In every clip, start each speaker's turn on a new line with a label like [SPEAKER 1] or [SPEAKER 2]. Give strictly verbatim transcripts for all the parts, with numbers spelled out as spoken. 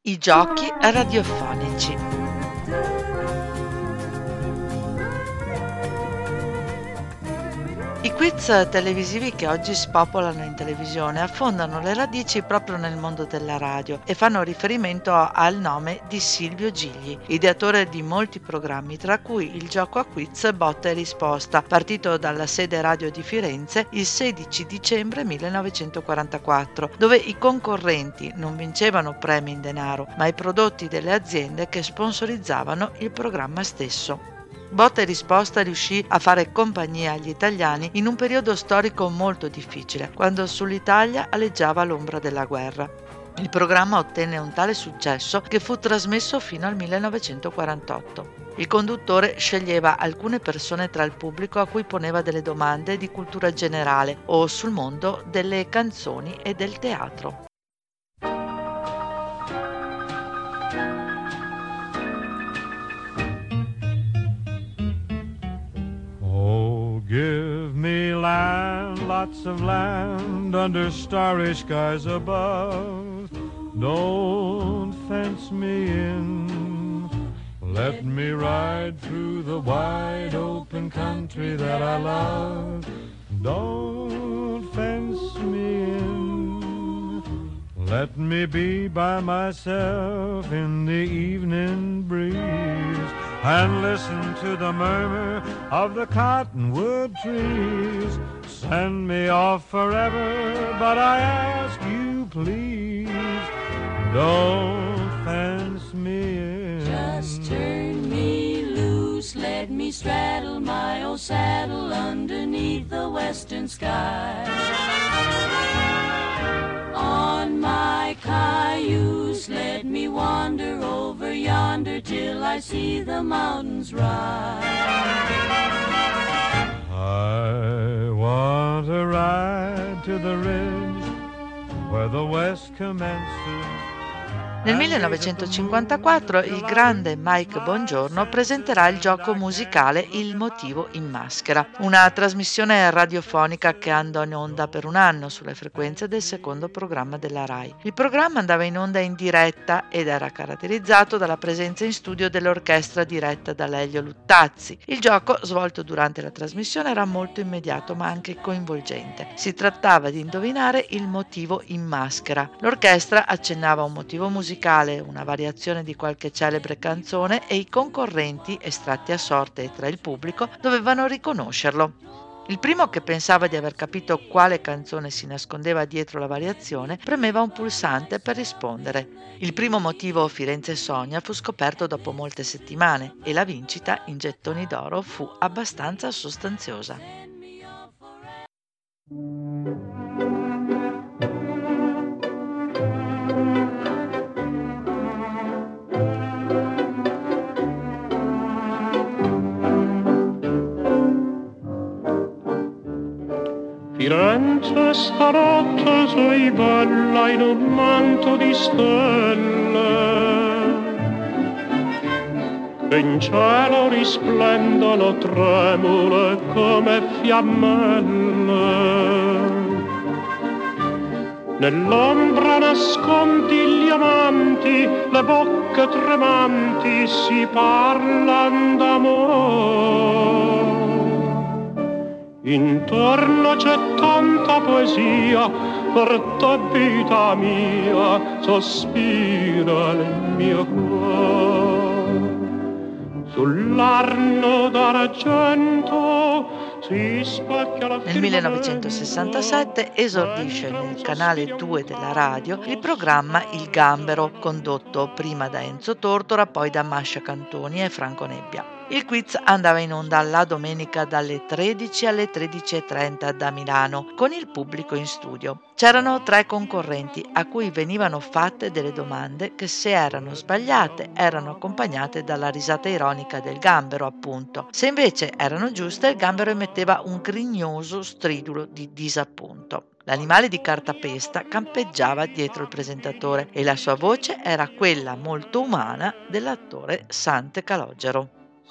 [SPEAKER 1] I giochi radiofonici. I quiz televisivi che oggi spopolano in televisione affondano le radici proprio nel mondo della radio e fanno riferimento al nome di Silvio Gigli, ideatore di molti programmi, tra cui il gioco a quiz Botta e Risposta, partito dalla sede radio di Firenze il sedici dicembre millenovecentoquarantaquattro, dove i concorrenti non vincevano premi in denaro, ma i prodotti delle aziende che sponsorizzavano il programma stesso. Botta e Risposta riuscì a fare compagnia agli italiani in un periodo storico molto difficile, quando sull'Italia aleggiava l'ombra della guerra. Il programma ottenne un tale successo che fu trasmesso fino al millenovecentoquarantotto. Il conduttore sceglieva alcune persone tra il pubblico a cui poneva delle domande di cultura generale o sul mondo delle canzoni e del teatro.
[SPEAKER 2] Give me land, lots of land, under starry skies above. Don't fence me in. Let me ride through the wide open country that I love. Don't fence me in. Let me be by myself in the evening breeze and listen to the murmur of the cottonwood trees. Send me off forever, but I ask you please, don't fence me in.
[SPEAKER 3] Just turn me loose, let me straddle my old saddle underneath the western sky. On my cayuse, let me wander over yonder till I see the mountains rise.
[SPEAKER 2] I want to ride to the ridge where the west commences.
[SPEAKER 1] Nel millenovecentocinquantaquattro il grande Mike Bongiorno presenterà il gioco musicale Il motivo in maschera, una trasmissione radiofonica che andò in onda per un anno sulle frequenze del secondo programma della Rai. Il programma andava in onda in diretta ed era caratterizzato dalla presenza in studio dell'orchestra diretta da Lelio Luttazzi. Il gioco, svolto durante la trasmissione, era molto immediato ma anche coinvolgente. Si trattava di indovinare il motivo in maschera. L'orchestra accennava un motivo musicale, una variazione di qualche celebre canzone e i concorrenti, estratti a sorte tra il pubblico, dovevano riconoscerlo. Il primo, che pensava di aver capito quale canzone si nascondeva dietro la variazione, premeva un pulsante per rispondere. Il primo motivo, Firenze Sogna, fu scoperto dopo molte settimane e la vincita in gettoni d'oro fu abbastanza sostanziosa.
[SPEAKER 4] Firenze stanotte sei bella in un manto di stelle, che in cielo risplendono tremule come fiammelle. Nell'ombra nascondi gli amanti, le bocche tremanti si parlan d'amore. Intorno c'è tanta poesia, per te vita mia, sospira il mio cuore. Sull'arno d'argento si spacchia la firma.
[SPEAKER 1] Nel millenovecentosessantasette esordisce nel canale due della radio il programma Il Gambero, condotto prima da Enzo Tortora, poi da Mascia Cantoni e Franco Nebbia. Il quiz andava in onda la domenica dalle tredici alle tredici e trenta da Milano, con il pubblico in studio. C'erano tre concorrenti a cui venivano fatte delle domande che, se erano sbagliate, erano accompagnate dalla risata ironica del gambero, appunto. Se invece erano giuste, il gambero emetteva un grignoso stridulo di disappunto. L'animale di cartapesta campeggiava dietro il presentatore e la sua voce era quella molto umana dell'attore Sante Calogero.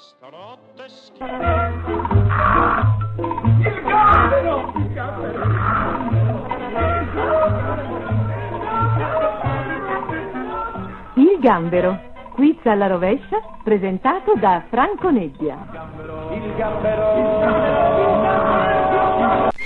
[SPEAKER 5] Il gambero! Il gambero!
[SPEAKER 6] Il Il gambero, quiz alla rovescia, presentato da Franco Nebbia.
[SPEAKER 5] Il gambero, il gambero.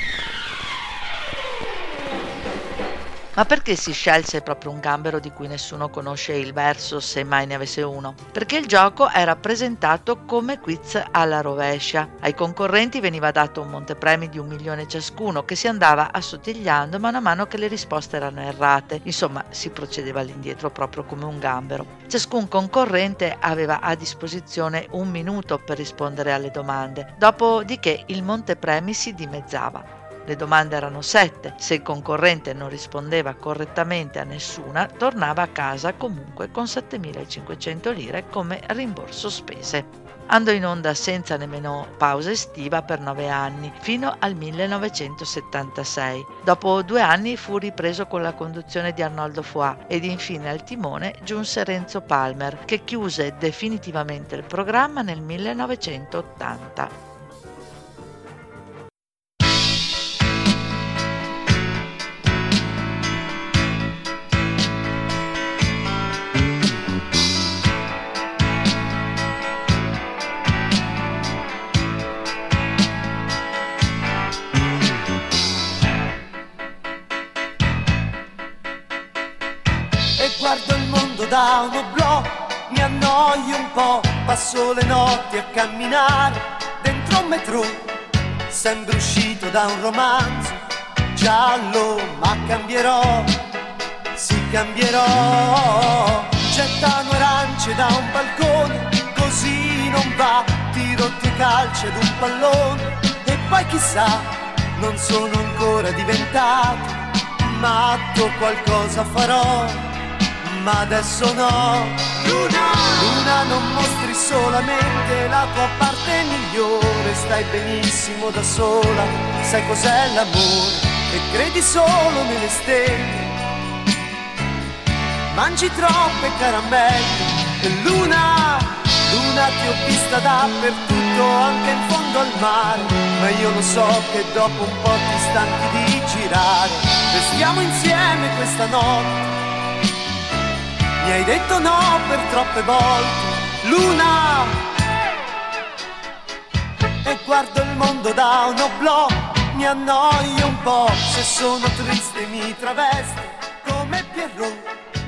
[SPEAKER 1] Ma perché si scelse proprio un gambero di cui nessuno conosce il verso, se mai ne avesse uno? Perché il gioco era presentato come quiz alla rovescia. Ai concorrenti veniva dato un montepremi di un milione ciascuno, che si andava assottigliando mano a mano che le risposte erano errate. Insomma, si procedeva all'indietro proprio come un gambero. Ciascun concorrente aveva a disposizione un minuto per rispondere alle domande, dopodiché il montepremi si dimezzava. Le domande erano sette, se il concorrente non rispondeva correttamente a nessuna, tornava a casa comunque con settemilacinquecento lire come rimborso spese. Andò in onda senza nemmeno pausa estiva per nove anni, fino al millenovecentosettantasei. Dopo due anni fu ripreso con la conduzione di Arnoldo Foà ed infine al timone giunse Renzo Palmer, che chiuse definitivamente il programma nel millenovecentottanta.
[SPEAKER 7] Guardo il mondo da un oblò, mi annoio un po', passo le notti a camminare dentro un metro, sembro uscito da un romanzo giallo, ma cambierò, sì cambierò. Gettano arance da un balcone, così non va, tiro due calci ad un pallone e poi chissà, non sono ancora diventato matto, qualcosa farò, ma adesso no. Luna, Luna, non mostri solamente la tua parte migliore, stai benissimo da sola, sai cos'è l'amore e credi solo nelle stelle, mangi troppe caramelle. E Luna, Luna, ti ho vista dappertutto, anche in fondo al mare, ma io lo so che dopo un po' ti stanchi di girare. Restiamo insieme questa notte, mi hai detto no per troppe volte, Luna. E guardo il mondo da un oblò, mi annoio un po', se sono triste mi travesto come Pierrot.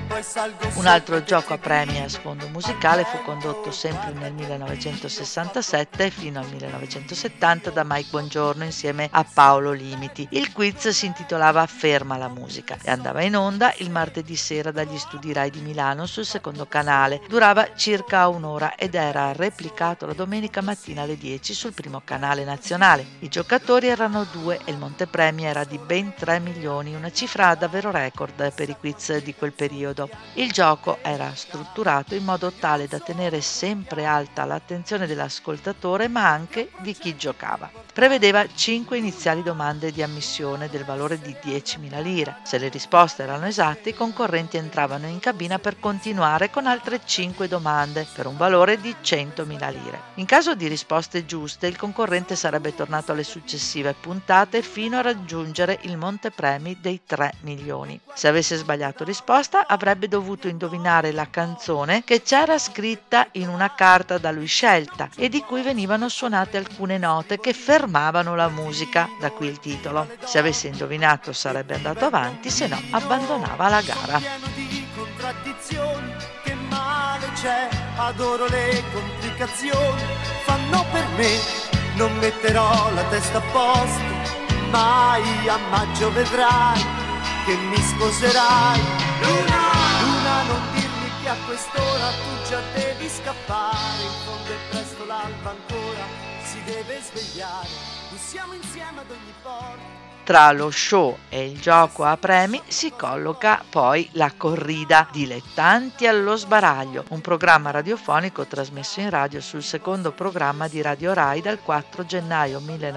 [SPEAKER 1] Un altro gioco a premi a sfondo musicale fu condotto sempre nel millenovecentosessantasette fino al millenovecentosettanta da Mike Bongiorno insieme a Paolo Limiti. Il quiz si intitolava Ferma la musica e andava in onda il martedì sera dagli studi Rai di Milano sul secondo canale. Durava circa un'ora ed era replicato la domenica mattina alle dieci sul primo canale nazionale. I giocatori erano due e il montepremi era di ben tre milioni, una cifra davvero record per i quiz di quel periodo. Il gioco era strutturato in modo tale da tenere sempre alta l'attenzione dell'ascoltatore ma anche di chi giocava. Prevedeva cinque iniziali domande di ammissione del valore di diecimila lire. Se le risposte erano esatte, i concorrenti entravano in cabina per continuare con altre cinque domande per un valore di centomila lire. In caso di risposte giuste, il concorrente sarebbe tornato alle successive puntate fino a raggiungere il montepremi dei tre milioni. Se avesse sbagliato risposta, avrebbe dovuto indovinare la canzone che c'era scritta in una carta da lui scelta e di cui venivano suonate alcune note che fermavano la musica, da qui il titolo. Se avesse indovinato sarebbe andato avanti, se no abbandonava la gara.
[SPEAKER 7] Pieno di contraddizioni, che male c'è, adoro le complicazioni, fanno per me, non metterò la testa a posto, mai a maggio vedrai che mi sposerai. Luna, Luna, non dirmi che a quest'ora tu già devi scappare, in fondo è presto, l'alba ancora si deve svegliare, noi siamo insieme ad ogni porta.
[SPEAKER 1] Tra lo show e il gioco a premi si colloca poi la corrida Dilettanti allo sbaraglio, un programma radiofonico trasmesso in radio sul secondo programma di Radio Rai dal quattro gennaio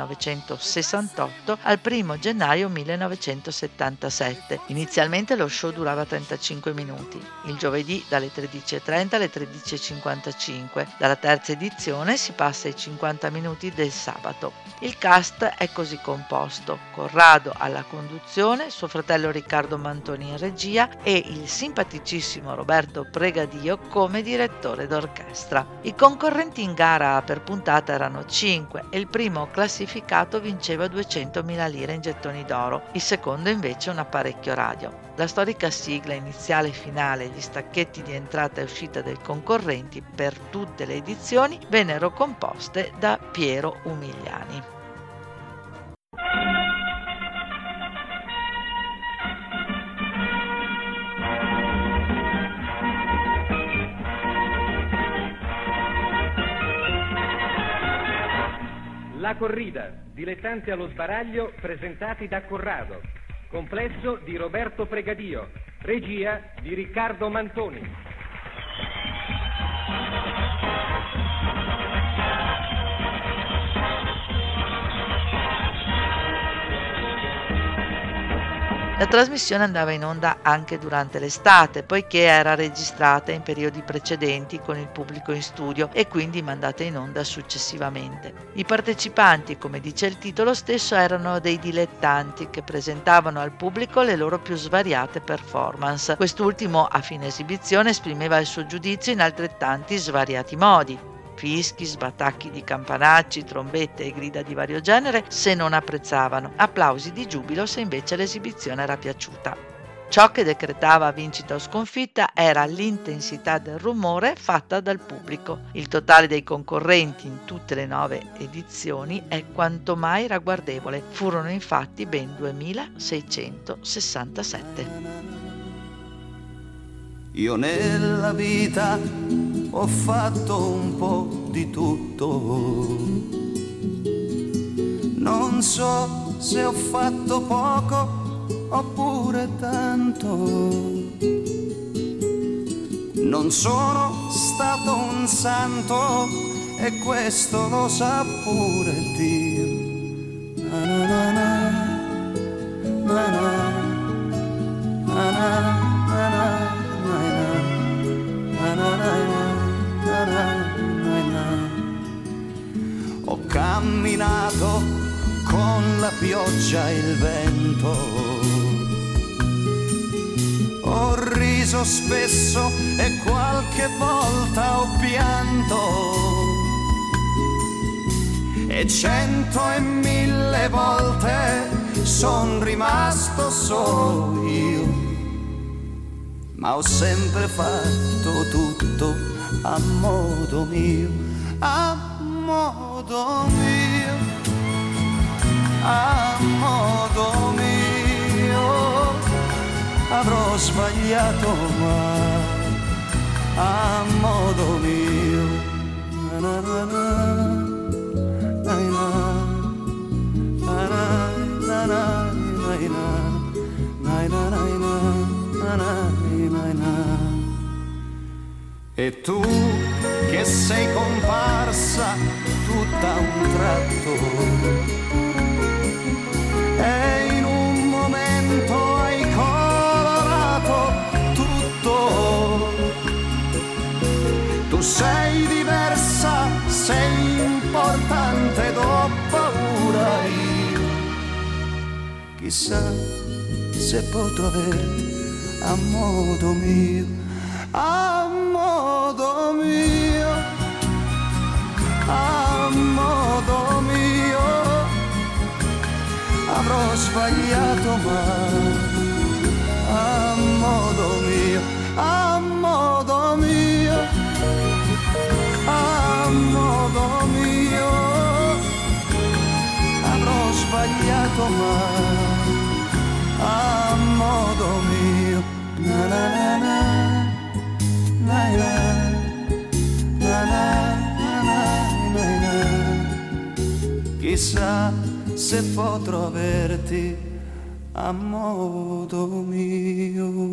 [SPEAKER 1] millenovecentosessantotto al primo gennaio millenovecentosettantasette. Inizialmente lo show durava trentacinque minuti, il giovedì dalle tredici e trenta alle tredici e cinquantacinque. Dalla terza edizione si passa ai cinquanta minuti del sabato. Il cast è così composto: con Corrado alla conduzione, suo fratello Riccardo Mantoni in regia e il simpaticissimo Roberto Pregadio come direttore d'orchestra. I concorrenti in gara per puntata erano cinque e il primo classificato vinceva duecentomila lire in gettoni d'oro, il secondo invece un apparecchio radio. La storica sigla iniziale e finale, gli stacchetti di entrata e uscita dei concorrenti per tutte le edizioni vennero composte da Piero Umigliani.
[SPEAKER 8] La corrida, dilettanti allo sbaraglio, presentati da Corrado. Complesso di Roberto Pregadio, regia di Riccardo Mantoni.
[SPEAKER 1] La trasmissione andava in onda anche durante l'estate, poiché era registrata in periodi precedenti con il pubblico in studio e quindi mandata in onda successivamente. I partecipanti, come dice il titolo stesso, erano dei dilettanti che presentavano al pubblico le loro più svariate performance. Quest'ultimo, a fine esibizione, esprimeva il suo giudizio in altrettanti svariati modi. Fischi, sbatacchi di campanacci, trombette e grida di vario genere se non apprezzavano, applausi di giubilo se invece l'esibizione era piaciuta. Ciò che decretava vincita o sconfitta era l'intensità del rumore fatta dal pubblico. Il totale dei concorrenti in tutte le nove edizioni è quanto mai ragguardevole. Furono infatti ben duemilaseicentosessantasette.
[SPEAKER 7] Io nella vita ho fatto un po' di tutto. Non so se ho fatto poco oppure tanto. Non sono stato un santo e questo lo sa pure Dio. Na na na, na na, na na. Ho camminato con la pioggia e il vento, ho riso spesso e qualche volta ho pianto, e cento e mille volte son rimasto solo io, ma ho sempre fatto tutto a modo mio, a modo mio, a modo mio. Avrò sbagliato ma a modo mio. Na na na, na na, na na, na na. E tu che sei comparsa tutta a un tratto e in un momento hai colorato tutto. Tu sei diversa, sei importante ed ho paura io. Chissà se potrò averti a modo mio, a modo mio, a modo mio. Avrò sbagliato ma a modo mio, a modo mio, a modo mio. Avrò sbagliato ma a modo mio. Na na na na. Chissà se potrò averti a modo mio.